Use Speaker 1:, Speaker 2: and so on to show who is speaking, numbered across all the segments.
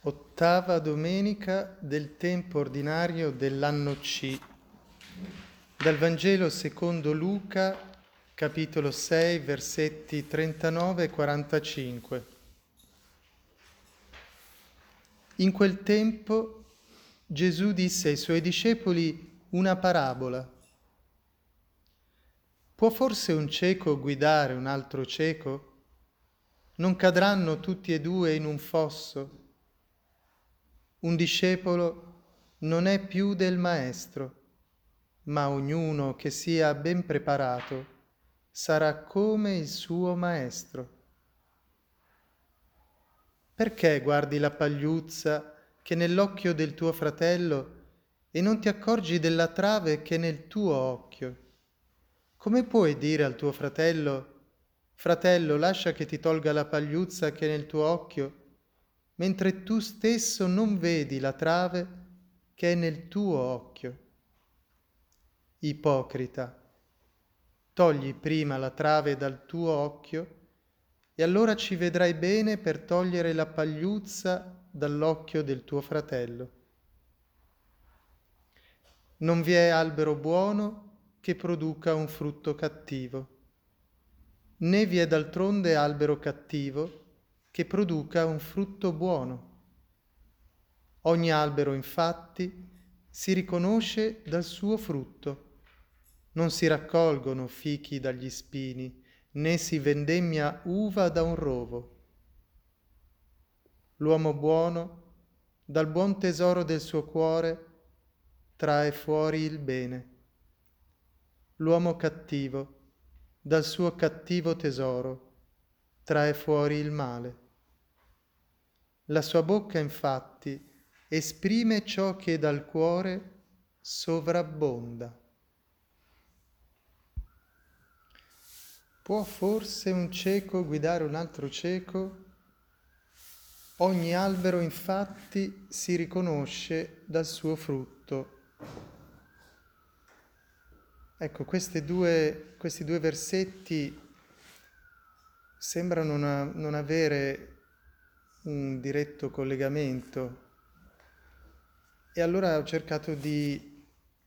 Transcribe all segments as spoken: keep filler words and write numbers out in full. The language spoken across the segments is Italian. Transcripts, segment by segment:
Speaker 1: Ottava domenica del tempo ordinario dell'anno C. Dal Vangelo secondo Luca, capitolo sei, versetti trentanove e quarantacinque. In quel tempo Gesù disse ai suoi discepoli una parabola. Può forse un cieco guidare un altro cieco? Non cadranno tutti e due in un fosso? Un discepolo non è più del maestro, ma ognuno che sia ben preparato sarà come il suo maestro. Perché guardi la pagliuzza che è nell'occhio del tuo fratello e non ti accorgi della trave che è nel tuo occhio? Come puoi dire al tuo fratello: fratello, lascia che ti tolga la pagliuzza che è nel tuo occhio, mentre tu stesso non vedi la trave che è nel tuo occhio? Ipocrita, togli prima la trave dal tuo occhio e allora ci vedrai bene per togliere la pagliuzza dall'occhio del tuo fratello. Non vi è albero buono che produca un frutto cattivo, né vi è d'altronde albero cattivo che produca un frutto buono. Ogni albero, infatti, si riconosce dal suo frutto. Non si raccolgono fichi dagli spini, né si vendemmia uva da un rovo. L'uomo buono, dal buon tesoro del suo cuore, trae fuori il bene. L'uomo cattivo, dal suo cattivo tesoro, trae fuori il male. La sua bocca, infatti, esprime ciò che dal cuore sovrabbonda. Può forse un cieco guidare un altro cieco? Ogni albero, infatti, si riconosce dal suo frutto. Ecco, questi due, questi due versetti sembrano non, non avere un diretto collegamento. E allora ho cercato di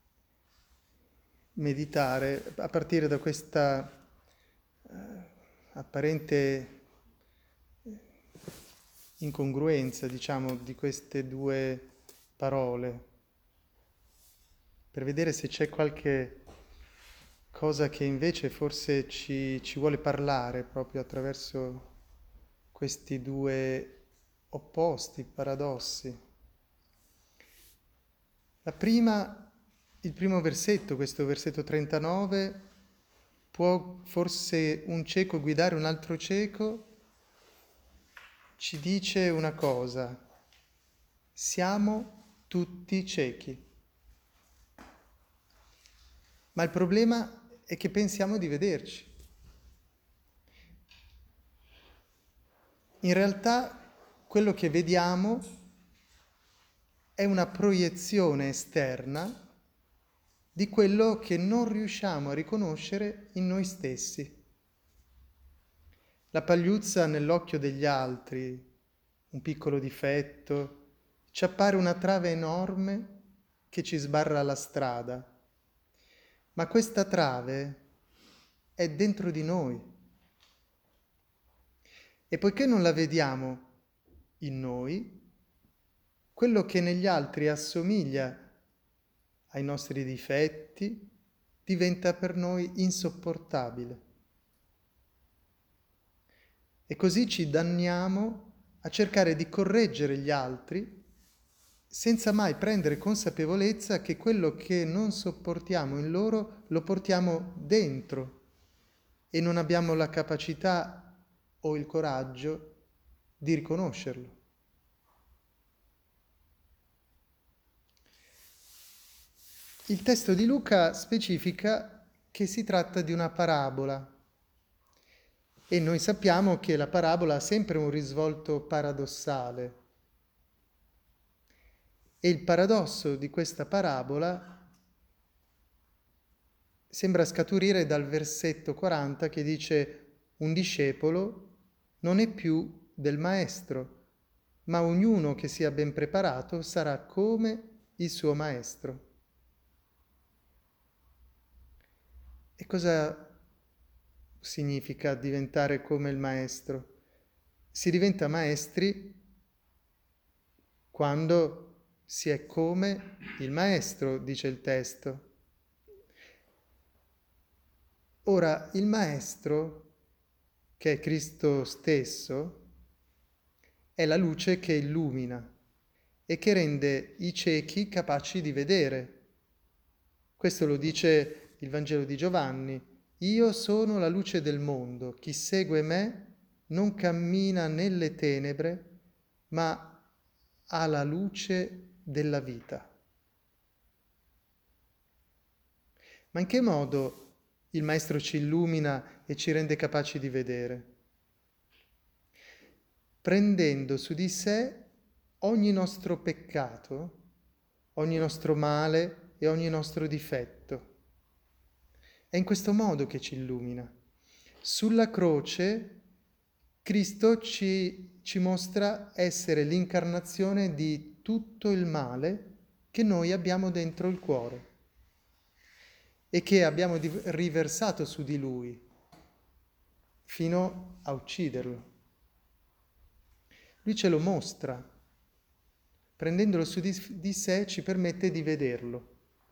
Speaker 1: meditare a partire da questa eh, apparente incongruenza, diciamo, di queste due parole, per vedere se c'è qualche cosa che invece forse ci, ci vuole parlare proprio attraverso questi due opposti, paradossi. La prima, il primo versetto, questo versetto trentanove, può forse un cieco guidare un altro cieco? Ci dice una cosa: siamo tutti ciechi. Ma il problema è che pensiamo di vederci. In realtà quello che vediamo è una proiezione esterna di quello che non riusciamo a riconoscere in noi stessi. La pagliuzza nell'occhio degli altri, un piccolo difetto, ci appare una trave enorme che ci sbarra la strada. Ma questa trave è dentro di noi. E poiché non la vediamo in noi, quello che negli altri assomiglia ai nostri difetti diventa per noi insopportabile. E così ci danniamo a cercare di correggere gli altri senza mai prendere consapevolezza che quello che non sopportiamo in loro lo portiamo dentro e non abbiamo la capacità o il coraggio di riconoscerlo. Il testo di Luca specifica che si tratta di una parabola e noi sappiamo che la parabola ha sempre un risvolto paradossale. E il paradosso di questa parabola sembra scaturire dal versetto quaranta che dice: un discepolo non è più del maestro, ma ognuno che sia ben preparato sarà come il suo maestro. E cosa significa diventare come il maestro? Si diventa maestri quando si è come il maestro, dice il testo. Ora, il maestro, che è Cristo stesso, è la luce che illumina e che rende i ciechi capaci di vedere. Questo lo dice il Vangelo di Giovanni. Io sono la luce del mondo, chi segue me non cammina nelle tenebre, ma ha la luce della vita. Ma in che modo il Maestro ci illumina e ci rende capaci di vedere? Prendendo su di sé ogni nostro peccato, ogni nostro male e ogni nostro difetto. È in questo modo che ci illumina. Sulla croce Cristo ci, ci mostra essere l'incarnazione di tutto il male che noi abbiamo dentro il cuore e che abbiamo riversato su di Lui fino a ucciderlo. Lui ce lo mostra, prendendolo su di, di sé ci permette di vederlo.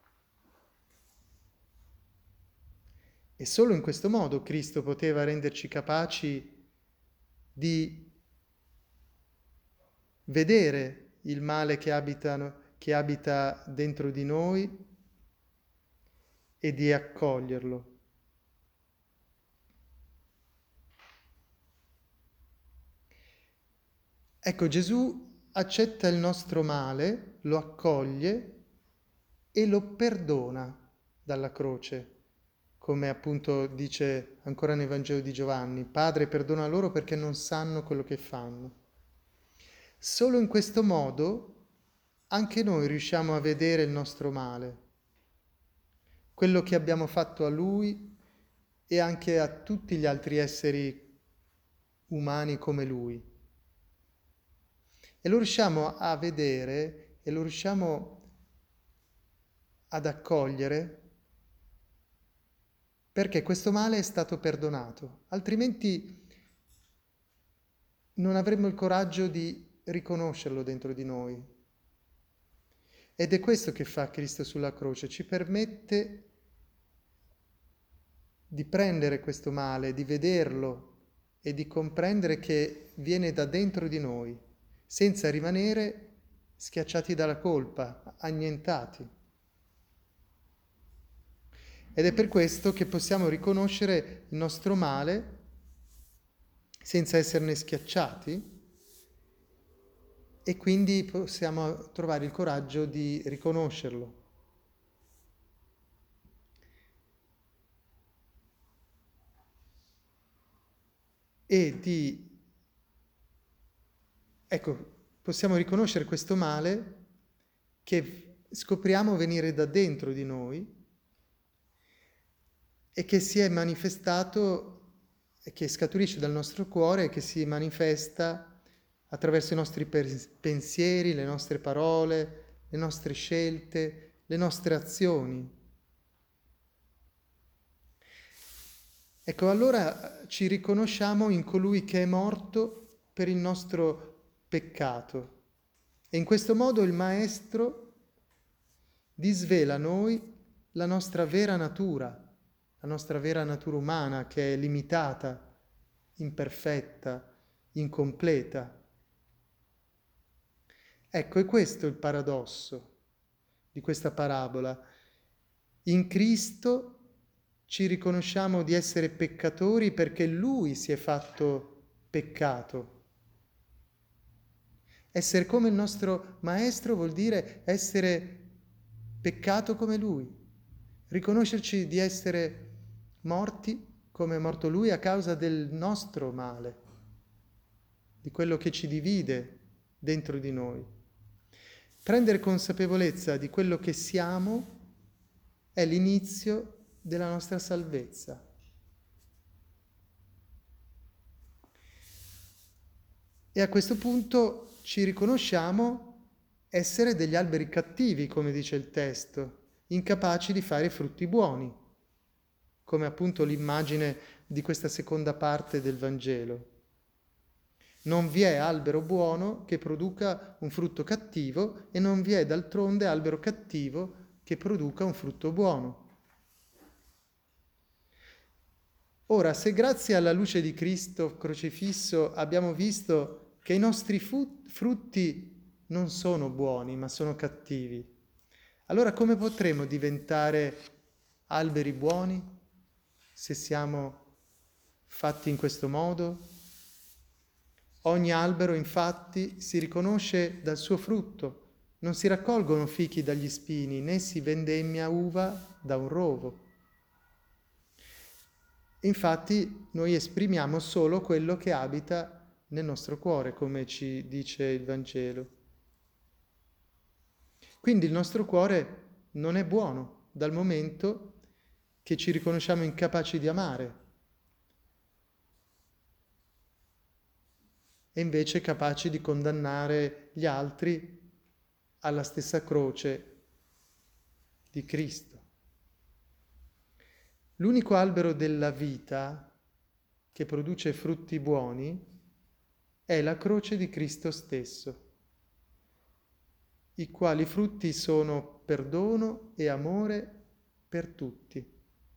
Speaker 1: E solo in questo modo Cristo poteva renderci capaci di vedere il male che, abitano, che abita dentro di noi e di accoglierlo. Ecco, Gesù accetta il nostro male, lo accoglie e lo perdona dalla croce, come appunto dice ancora nel Vangelo di Giovanni: Padre, perdona loro perché non sanno quello che fanno. Solo in questo modo anche noi riusciamo a vedere il nostro male, quello che abbiamo fatto a Lui e anche a tutti gli altri esseri umani come Lui. E lo riusciamo a vedere e lo riusciamo ad accogliere perché questo male è stato perdonato, altrimenti non avremmo il coraggio di riconoscerlo dentro di noi. Ed è questo che fa Cristo sulla croce, ci permette di prendere questo male, di vederlo e di comprendere che viene da dentro di noi, senza rimanere schiacciati dalla colpa, annientati. Ed è per questo che possiamo riconoscere il nostro male senza esserne schiacciati e quindi possiamo trovare il coraggio di riconoscerlo. E di, ecco, possiamo riconoscere questo male che scopriamo venire da dentro di noi e che si è manifestato, e che scaturisce dal nostro cuore e che si manifesta attraverso i nostri pensieri, le nostre parole, le nostre scelte, le nostre azioni. Ecco, allora ci riconosciamo in colui che è morto per il nostro peccato. E in questo modo il Maestro disvela a noi la nostra vera natura, la nostra vera natura umana che è limitata, imperfetta, incompleta. Ecco, è questo il paradosso di questa parabola. In Cristo ci riconosciamo di essere peccatori perché Lui si è fatto peccato. Essere come il nostro Maestro vuol dire essere peccato come Lui, riconoscerci di essere morti come è morto Lui a causa del nostro male, di quello che ci divide dentro di noi. Prendere consapevolezza di quello che siamo è l'inizio della nostra salvezza. E a questo punto ci riconosciamo essere degli alberi cattivi, come dice il testo, incapaci di fare frutti buoni, come appunto l'immagine di questa seconda parte del Vangelo. Non vi è albero buono che produca un frutto cattivo e non vi è d'altronde albero cattivo che produca un frutto buono. Ora, se grazie alla luce di Cristo crocifisso abbiamo visto che i nostri fu- frutti non sono buoni, ma sono cattivi, allora come potremo diventare alberi buoni se siamo fatti in questo modo? Ogni albero, infatti, si riconosce dal suo frutto. Non si raccolgono fichi dagli spini, né si vendemmia uva da un rovo. Infatti, noi esprimiamo solo quello che abita nel nostro cuore, come ci dice il Vangelo. Quindi il nostro cuore non è buono dal momento che ci riconosciamo incapaci di amare e invece capaci di condannare gli altri alla stessa croce di Cristo. L'unico albero della vita che produce frutti buoni è la croce di Cristo stesso, i quali frutti sono perdono e amore per tutti.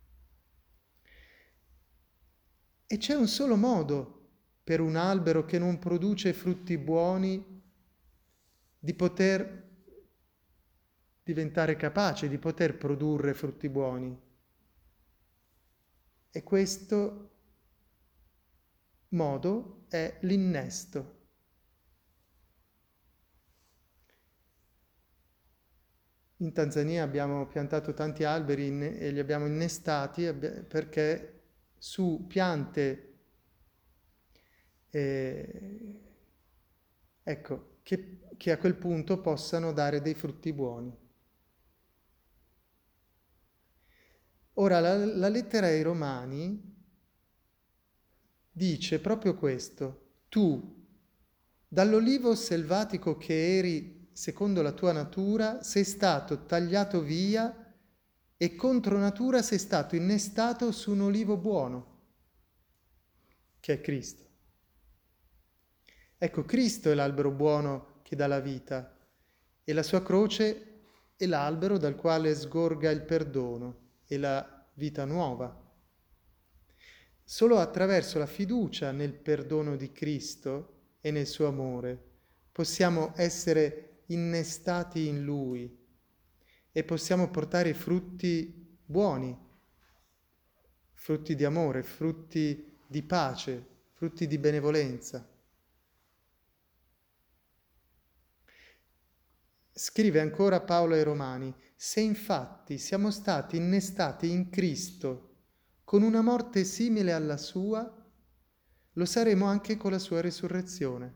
Speaker 1: E c'è un solo modo per un albero che non produce frutti buoni di poter diventare capace, di poter produrre frutti buoni. E questo modo è l'innesto. In Tanzania abbiamo piantato tanti alberi e li abbiamo innestati perché su piante eh, ecco, che, che a quel punto possano dare dei frutti buoni. Ora, la, la lettera ai Romani dice proprio questo: tu, dall'olivo selvatico che eri secondo la tua natura, sei stato tagliato via e contro natura sei stato innestato su un olivo buono, che è Cristo. Ecco, Cristo è l'albero buono che dà la vita e la sua croce è l'albero dal quale sgorga il perdono e la vita nuova. Solo attraverso la fiducia nel perdono di Cristo e nel suo amore possiamo essere innestati in Lui e possiamo portare frutti buoni, frutti di amore, frutti di pace, frutti di benevolenza. Scrive ancora Paolo ai Romani: se infatti siamo stati innestati in Cristo con una morte simile alla sua, lo saremo anche con la sua risurrezione.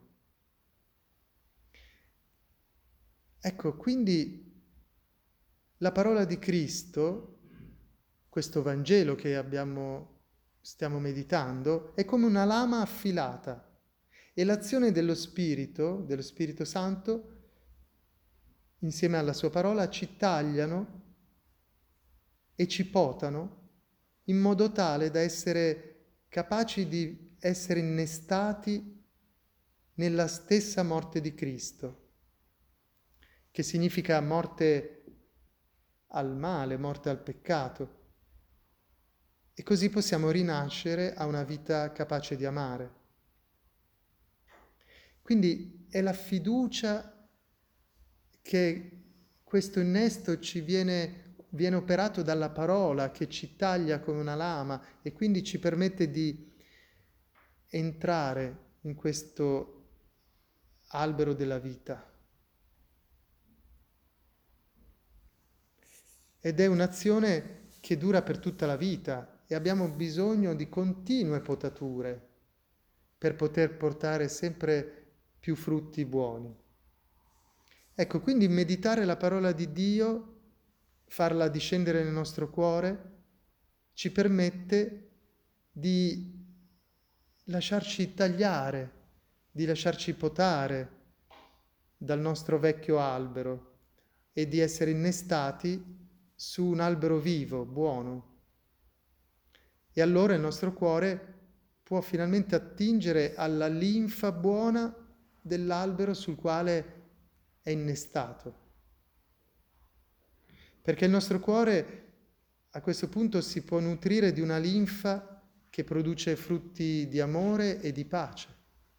Speaker 1: Ecco, quindi la parola di Cristo, questo Vangelo che abbiamo, stiamo meditando, è come una lama affilata e l'azione dello Spirito, dello Spirito Santo, insieme alla sua parola, ci tagliano e ci potano in modo tale da essere capaci di essere innestati nella stessa morte di Cristo, che significa morte al male, morte al peccato. E così possiamo rinascere a una vita capace di amare. Quindi è la fiducia che questo innesto ci viene, viene operato dalla parola che ci taglia come una lama e quindi ci permette di entrare in questo albero della vita. Ed è un'azione che dura per tutta la vita e abbiamo bisogno di continue potature per poter portare sempre più frutti buoni. Ecco, quindi meditare la parola di Dio, farla discendere nel nostro cuore, ci permette di lasciarci tagliare di lasciarci potare dal nostro vecchio albero e di essere innestati su un albero vivo, buono. E allora il nostro cuore può finalmente attingere alla linfa buona dell'albero sul quale è innestato. Perché il nostro cuore a questo punto si può nutrire di una linfa che produce frutti di amore e di pace.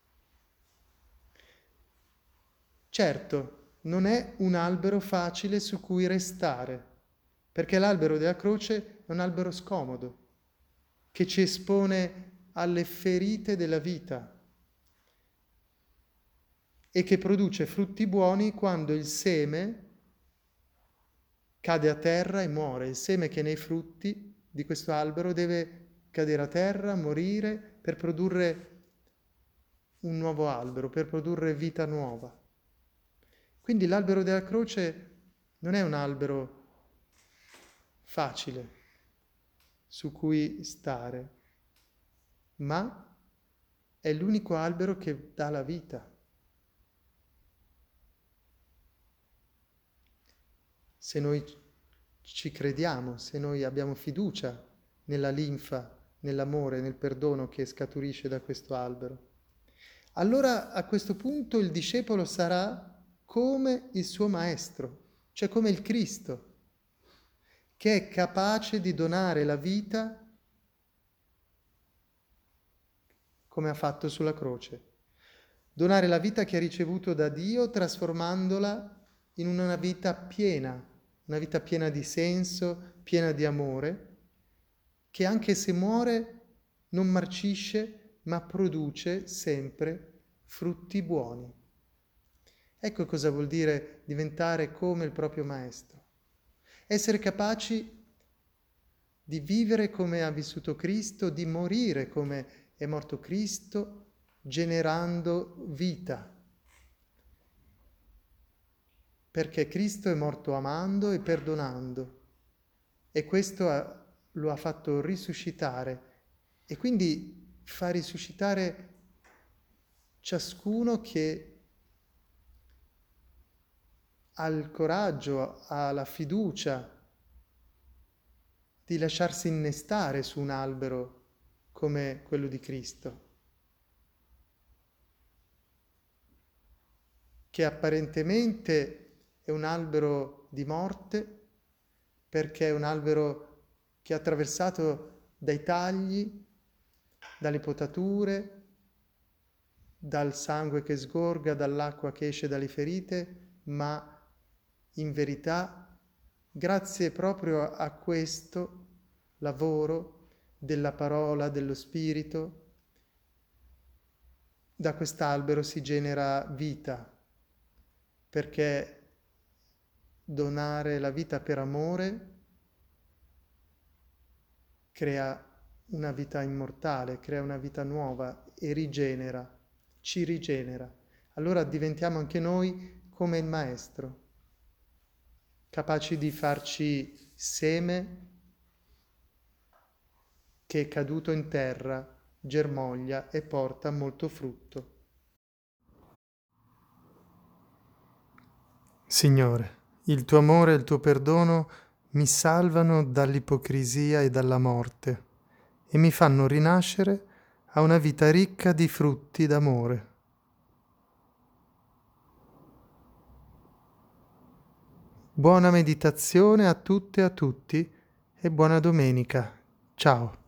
Speaker 1: Certo, non è un albero facile su cui restare, perché l'albero della croce è un albero scomodo, che ci espone alle ferite della vita e che produce frutti buoni quando il seme cade a terra e muore. Il seme che è nei frutti di questo albero deve cadere a terra, morire per produrre un nuovo albero, per produrre vita nuova. Quindi l'albero della croce non è un albero facile su cui stare, ma è l'unico albero che dà la vita. Se noi ci crediamo, se noi abbiamo fiducia nella linfa, nell'amore, nel perdono che scaturisce da questo albero, allora a questo punto il discepolo sarà come il suo maestro, cioè come il Cristo, che è capace di donare la vita come ha fatto sulla croce. Donare la vita che ha ricevuto da Dio trasformandola in una vita piena, una vita piena di senso, piena di amore, che anche se muore non marcisce, ma produce sempre frutti buoni. Ecco cosa vuol dire diventare come il proprio maestro. Essere capaci di vivere come ha vissuto Cristo, di morire come è morto Cristo, generando vita. Perché Cristo è morto amando e perdonando e questo ha, lo ha fatto risuscitare e quindi fa risuscitare ciascuno che ha il coraggio, ha la fiducia di lasciarsi innestare su un albero come quello di Cristo, che apparentemente è un albero di morte, perché è un albero che è attraversato dai tagli, dalle potature, dal sangue che sgorga, dall'acqua che esce dalle ferite, ma in verità, grazie proprio a questo lavoro della parola, dello Spirito, da quest'albero si genera vita, perché donare la vita per amore crea una vita immortale, crea una vita nuova e rigenera, ci rigenera. Allora diventiamo anche noi come il Maestro, capaci di farci seme che è caduto in terra, germoglia e porta molto frutto. Signore, il tuo amore e il tuo perdono mi salvano dall'ipocrisia e dalla morte e mi fanno rinascere a una vita ricca di frutti d'amore. Buona meditazione a tutte e a tutti e buona domenica. Ciao.